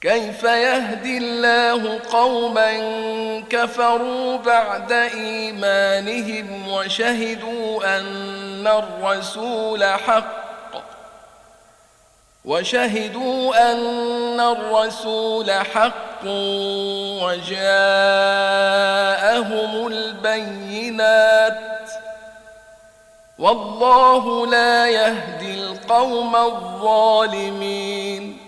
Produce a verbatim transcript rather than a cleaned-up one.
كيف يهدي الله قوما كفروا بعد إيمانهم وشهدوا أن الرسول حق وشهدوا أن الرسول حق وجاءهم البينات والله لا يهدي القوم الظالمين